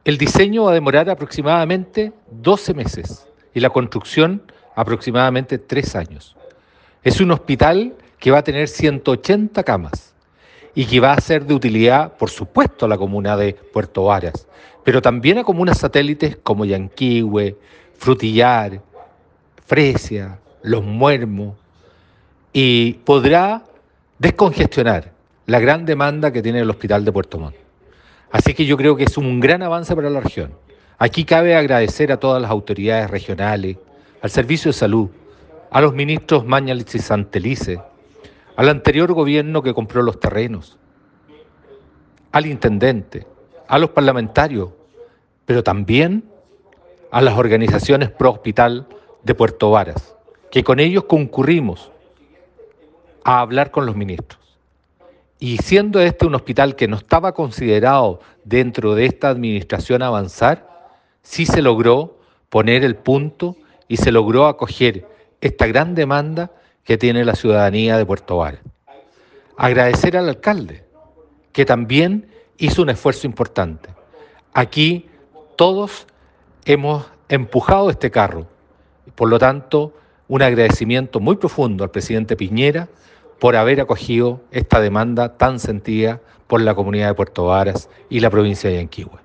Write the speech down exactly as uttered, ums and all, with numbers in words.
El diseño va a demorar aproximadamente doce meses y la construcción aproximadamente tres años. Es un hospital que va a tener ciento ochenta camas y que va a ser de utilidad, por supuesto, a la comuna de Puerto Varas, pero también a comunas satélites como Yanquihue, Frutillar, Fresia, Los Muermos, y podrá descongestionar la gran demanda que tiene el Hospital de Puerto Montt. Así que yo creo que es un gran avance para la región. Aquí cabe agradecer a todas las autoridades regionales, al Servicio de Salud, a los ministros Mañalich y Santelice, al anterior gobierno que compró los terrenos, al intendente, a los parlamentarios, pero también a las organizaciones pro hospital de Puerto Varas, que con ellos concurrimos a hablar con los ministros. Y siendo este un hospital que no estaba considerado dentro de esta administración avanzar, sí se logró poner el punto y se logró acoger esta gran demanda que tiene la ciudadanía de Puerto Varas. Agradecer al alcalde, que también hizo un esfuerzo importante. Aquí todos hemos empujado este carro, por lo tanto, un agradecimiento muy profundo al presidente Piñera por haber acogido esta demanda tan sentida por la comunidad de Puerto Varas y la provincia de Yanquihue.